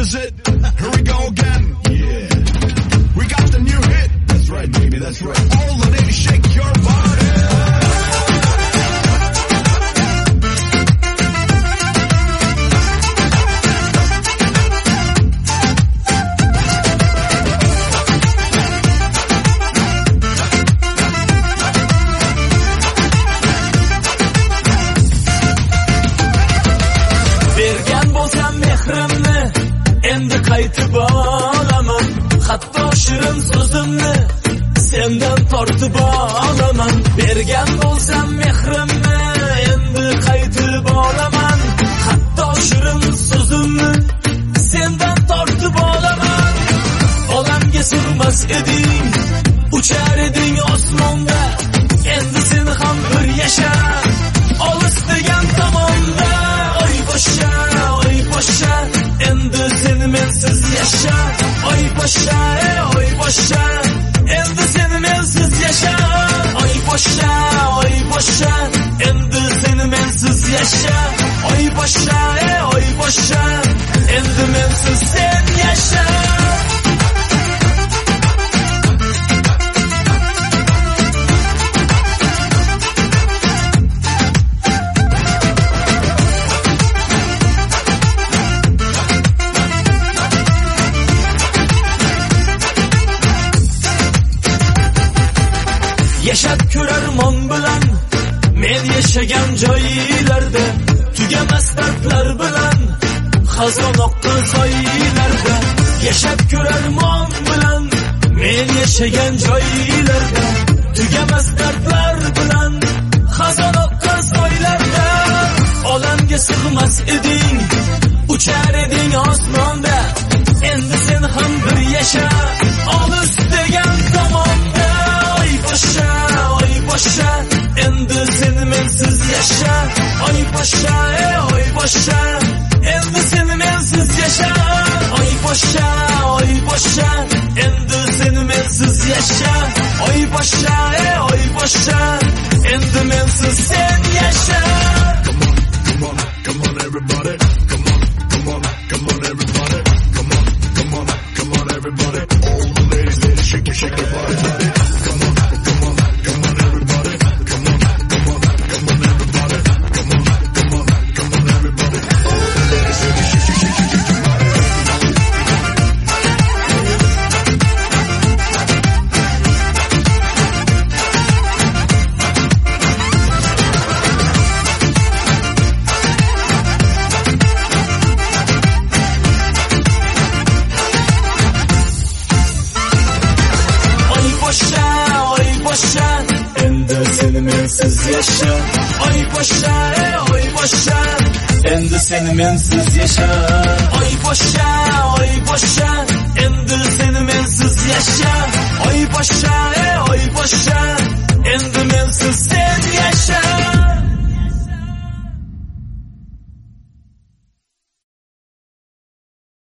is it? Here we go again. Yeah. We got the new hit. That's right, baby, that's right. All the ladies shake your body. Endi qaytib olaman, hatto shirin so'zimni sendan tortib olaman. Bergan bo'lsam mehrimni, endi qaytib olaman, hatto shirin so'zimni sendan tortib olaman. Olamga sig'mas eding, uchar eding osmonda, endi sen ham bir yasha, olis degan tomonda. Oy boshqa, endi sen mensiz yasha. Oy boshqa, endi sen mensiz yasha. Oy boshqa, endi sen mensiz yasha. Oy boshqa, endi mensiz sen yasha. Yashab ko'rar mon bilan men yashagan joylarda, tugamas dardlar bilan xazon oqqan soylarda. Yashab ko'rar mon bilan men yashagan joylarda, tugamas dardlar bilan xazon oqqan soylarda. Olamga sig'mas eding, uchar eding osmonda, endi sen ham bir yasha, olis degan tomonda. Oy boshqa, endi sen mensiz yasha. Oy boshqa, endi sen mensiz yasha. Oy boshqa, endi sen mensiz yasha. Oy boshqa, endi mensiz sen yasha. Come on everybody. Come on everybody. Come on everybody. All the ladies, shake your body. Endi sen mensiz yasha. Oy boshqa, endi sen mensiz yasha. Oy boshqa, endi sen mensiz yasha. Oy boshqa,